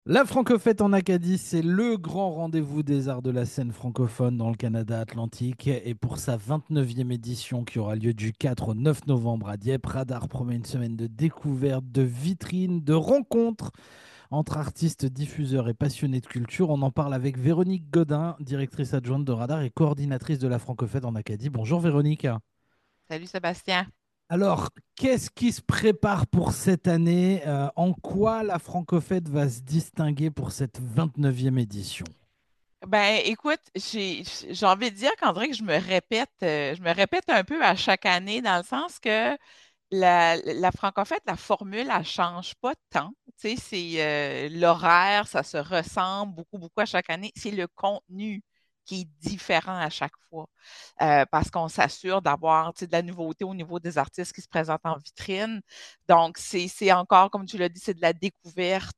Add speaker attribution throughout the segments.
Speaker 1: La Francofête en Acadie, c'est le grand rendez-vous des arts de la scène francophone dans le Canada atlantique. Et pour sa 29e édition qui aura lieu du 4 au 9 novembre à Dieppe, Radar promet une semaine de découvertes, de vitrines, de rencontres entre artistes, diffuseurs et passionnés de culture. On en parle avec Véronique Godin, directrice adjointe de Radar et coordinatrice de la Francofête en Acadie. Bonjour Véronique.
Speaker 2: Salut Sébastien.
Speaker 1: Alors, qu'est-ce qui se prépare pour cette année? En quoi la Francofête va se distinguer pour cette 29e édition?
Speaker 2: Ben, écoute, j'ai envie de dire qu'on dirait que je me répète un peu à chaque année dans le sens que la francophète, la formule, elle change pas tant. Tu sais, c'est l'horaire, ça se ressemble beaucoup, beaucoup à chaque année. C'est le contenu qui est différent à chaque fois. Parce qu'on s'assure d'avoir, tu sais, de la nouveauté au niveau des artistes qui se présentent en vitrine. Donc, c'est encore, comme tu l'as dit, c'est de la découverte.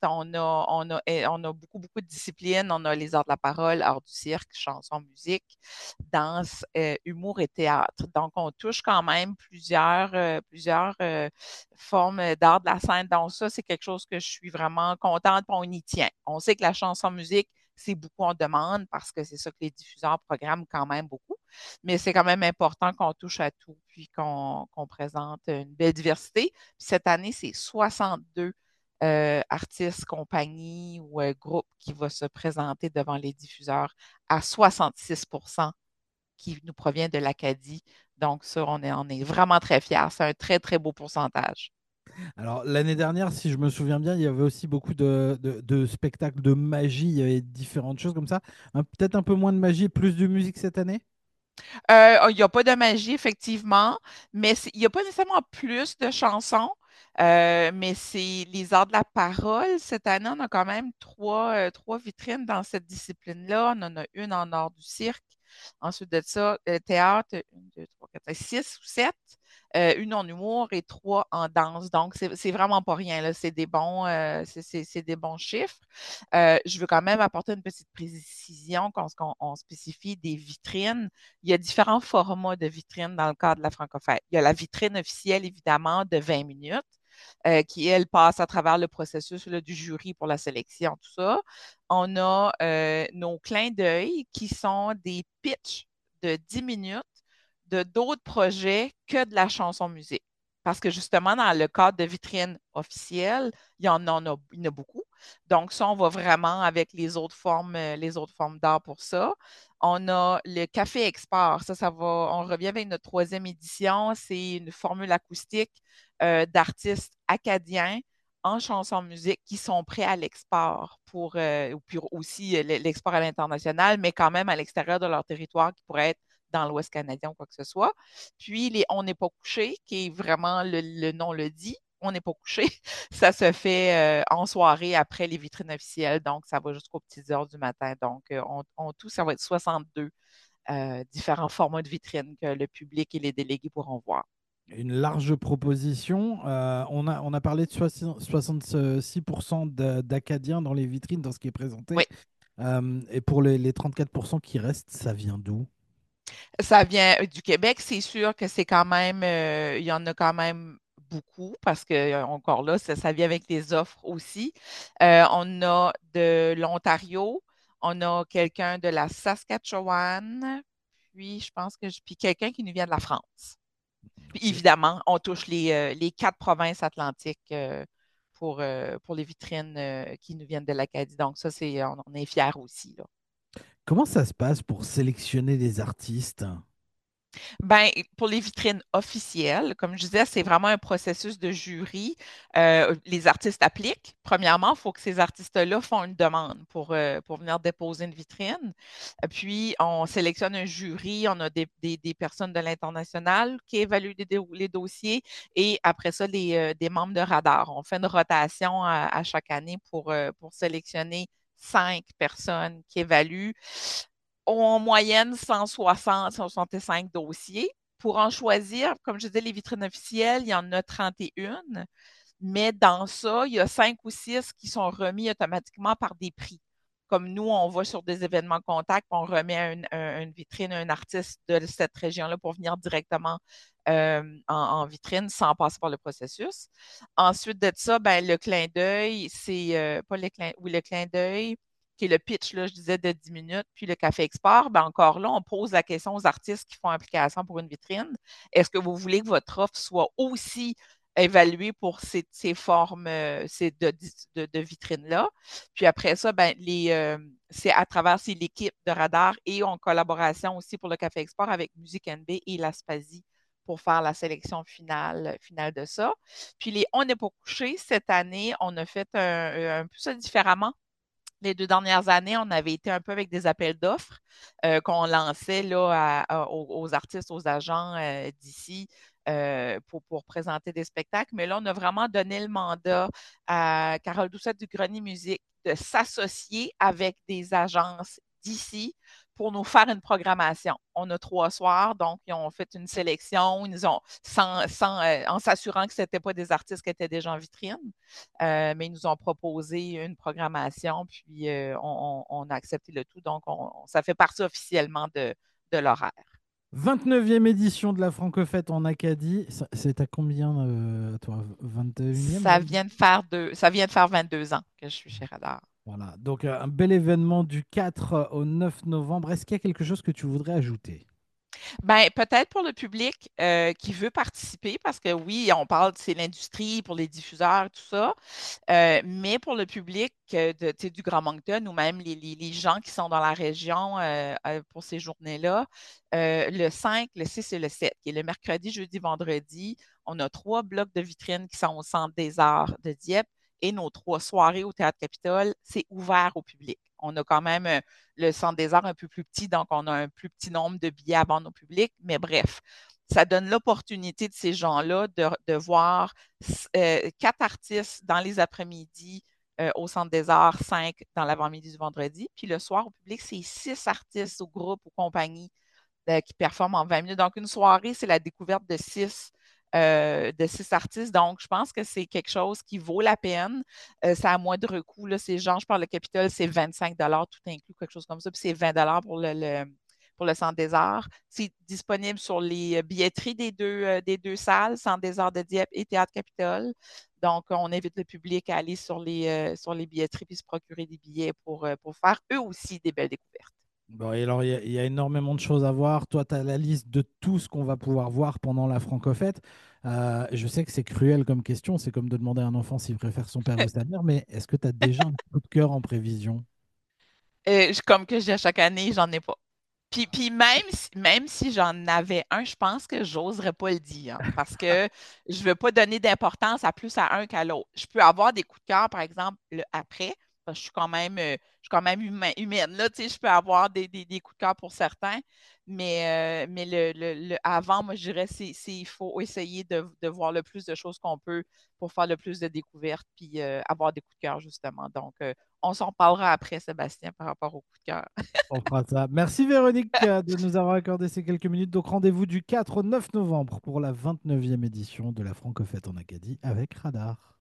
Speaker 2: On a beaucoup, beaucoup de disciplines. On a les arts de la parole, arts du cirque, chanson, musique, danse, humour et théâtre. Donc, on touche quand même plusieurs formes d'art de la scène. Donc, ça, c'est quelque chose que je suis vraiment contente, puis on y tient. On sait que la chanson musique, c'est beaucoup en demande parce que c'est ça que les diffuseurs programment quand même beaucoup. Mais c'est quand même important qu'on touche à tout, puis qu'on présente une belle diversité. Puis cette année, c'est 62 artistes, compagnies ou groupes qui vont se présenter devant les diffuseurs à 66 qui nous provient de l'Acadie. Donc, ça, on est vraiment très fiers. C'est un très, très beau pourcentage.
Speaker 1: Alors, l'année dernière, si je me souviens bien, il y avait aussi beaucoup de spectacles de magie, il y avait différentes choses comme ça. Peut-être un peu moins de magie et plus de musique cette année?
Speaker 2: Il n'y a pas de magie, effectivement, mais il n'y a pas nécessairement plus de chansons, mais c'est les arts de la parole. Cette année, on a quand même trois vitrines dans cette discipline-là. On en a une en art du cirque. Ensuite de ça, théâtre, une, deux, trois, quatre, cinq, six ou sept. Une en humour et trois en danse. Donc, c'est vraiment pas rien, là. C'est des bons chiffres. Je veux quand même apporter une petite précision quand on spécifie des vitrines. Il y a différents formats de vitrines dans le cadre de la Francofête. Il y a la vitrine officielle, évidemment, de 20 minutes, qui, elle, passe à travers le processus là, du jury pour la sélection, tout ça. On a nos clins d'œil qui sont des pitchs de 10 minutes de d'autres projets que de la chanson musique. Parce que justement, dans le cadre de vitrine officielle, il y en a beaucoup. Donc, ça, on va vraiment avec les autres formes d'art pour ça. On a le Café Export. On revient avec notre troisième édition. C'est une formule acoustique d'artistes acadiens en chanson musique qui sont prêts à l'export puis aussi l'export à l'international, mais quand même à l'extérieur de leur territoire qui pourrait être dans l'Ouest canadien ou quoi que ce soit. Puis On n'est pas couché, qui est vraiment le nom le dit. On n'est pas couché. Ça se fait en soirée après les vitrines officielles. Donc, ça va jusqu'aux petites heures du matin. Donc, tout, ça va être 62 différents formats de vitrines que le public et les délégués pourront voir.
Speaker 1: Une large proposition. On a parlé de 66% d'Acadiens dans les vitrines, dans ce qui est présenté.
Speaker 2: Oui,
Speaker 1: Et pour les 34% qui restent, ça vient d'où?
Speaker 2: ça vient du Québec. C'est sûr que c'est quand même, il y en a quand même beaucoup parce que, encore là, ça vient avec les offres aussi. On a de l'Ontario, on a quelqu'un de la Saskatchewan, puis puis quelqu'un qui nous vient de la France. Puis
Speaker 1: Ok.
Speaker 2: évidemment, on touche les quatre provinces atlantiques pour les vitrines qui nous viennent de l'Acadie. Donc ça, on est fiers aussi, là.
Speaker 1: Comment ça se passe pour sélectionner les artistes?
Speaker 2: Ben, pour les vitrines officielles, comme je disais, c'est vraiment un processus de jury. Les artistes appliquent. Premièrement, il faut que ces artistes-là font une demande pour venir déposer une vitrine. Puis, on sélectionne un jury. On a des personnes de l'international qui évaluent les dossiers et après ça, des membres de radar. On fait une rotation à chaque année pour sélectionner 5 personnes qui évaluent en moyenne 160, 165 dossiers. Pour en choisir, comme je disais, les vitrines officielles, il y en a 31, mais dans ça, il y a 5 ou 6 qui sont remis automatiquement par des prix. comme nous, on va sur des événements contacts, on remet une vitrine à un artiste de cette région-là pour venir directement en vitrine sans passer par le processus. Ensuite de ça, ben, le clin d'œil, c'est pas le clin, oui, le clin d'œil, qui est le pitch, là, je disais, de 10 minutes, puis le café export, ben encore là, on pose la question aux artistes qui font application pour une vitrine. Est-ce que vous voulez que votre offre soit aussi évaluée pour ces formes de vitrines-là? Puis après ça, ben, c'est à travers l'équipe de Radar et en collaboration aussi pour le Café Export avec Musique NB et l'Aspasie pour faire la sélection finale de ça. Puis les On n'est pas couché, cette année, on a fait un peu ça différemment. Les 2 dernières années, on avait été un peu avec des appels d'offres qu'on lançait là, aux artistes, aux agents d'ici pour présenter des spectacles. Mais là, on a vraiment donné le mandat à Carole Doucette du Grenier Musique de s'associer avec des agences d'ici pour nous faire une programmation. On a 3 soirs, donc ils ont fait une sélection, ils ont, en s'assurant que ce n'étaient pas des artistes qui étaient déjà en vitrine. Mais ils nous ont proposé une programmation, puis on a accepté le tout. Donc, ça fait partie officiellement de l'horaire.
Speaker 1: 29e édition de la Francofête en Acadie. C'est à combien, toi? 21e,
Speaker 2: Ça vient de faire 22 ans que je suis chez Radar.
Speaker 1: Voilà, donc un bel événement du 4 au 9 novembre. Est-ce qu'il y a quelque chose que tu voudrais ajouter?
Speaker 2: Ben, peut-être pour le public qui veut participer, parce que oui, on parle, c'est l'industrie, pour les diffuseurs, tout ça, mais pour le public tu sais, du Grand Moncton ou même les gens qui sont dans la région pour ces journées-là, le 5, le 6 et le 7, qui est le mercredi, jeudi, vendredi, on a 3 blocs de vitrines qui sont au Centre des Arts de Dieppe et nos 3 soirées au Théâtre Capitole, c'est ouvert au public. On a quand même le Centre des Arts un peu plus petit, donc on a un plus petit nombre de billets à vendre au public, mais bref, ça donne l'opportunité de ces gens-là de voir 4 artistes dans les après-midi au Centre des Arts, 5 dans l'avant-midi du vendredi. Puis le soir, au public, c'est 6 artistes au groupe ou compagnie qui performent en 20 minutes. Donc, une soirée, c'est la découverte de six artistes. Donc, je pense que c'est quelque chose qui vaut la peine. C'est à moindre coût. Là, c'est genre, je parle le Capitole, c'est 25 tout inclus, quelque chose comme ça. Puis c'est 20 pour le Centre des Arts. C'est disponible sur les billetteries des deux salles, Centre des Arts de Dieppe et Théâtre Capitole. Donc, on invite le public à aller sur les billetteries puis se procurer des billets pour faire eux aussi des belles découvertes.
Speaker 1: Bon, et alors, il y a énormément de choses à voir. Toi, tu as la liste de tout ce qu'on va pouvoir voir pendant la Francofête. Je sais que c'est cruel comme question. C'est comme de demander à un enfant s'il préfère son père ou sa mère, mais est-ce que tu as déjà un coup de cœur en prévision?
Speaker 2: Comme que je dis à chaque année, j'en ai pas. Puis même si j'en avais un, je pense que j'oserais pas le dire parce que je veux pas donner d'importance à plus à un qu'à l'autre. Je peux avoir des coups de cœur, par exemple, après, parce que je suis quand même humaine, là, tu sais, je peux avoir des coups de cœur pour certains, mais le avant, moi, je dirais, il faut essayer de voir le plus de choses qu'on peut pour faire le plus de découvertes puis avoir des coups de cœur, justement. Donc, on s'en parlera après, Sébastien, par rapport aux coups de cœur.
Speaker 1: On fera ça. Merci Véronique de nous avoir accordé ces quelques minutes. Donc rendez-vous du 4 au 9 novembre pour la 29e édition de la Francofête en Acadie avec Radar.